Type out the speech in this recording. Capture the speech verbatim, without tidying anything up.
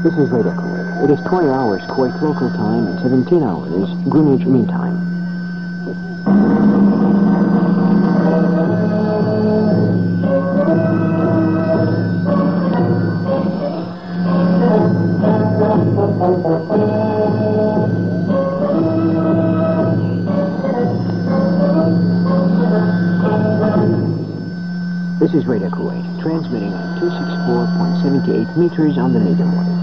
This is Radio Kuwait. It is twenty hours Kuwait local time and seventeen hours Greenwich Mean Time. This is Radio Kuwait, transmitting on two sixty-four point seven eight meters on the medium wave.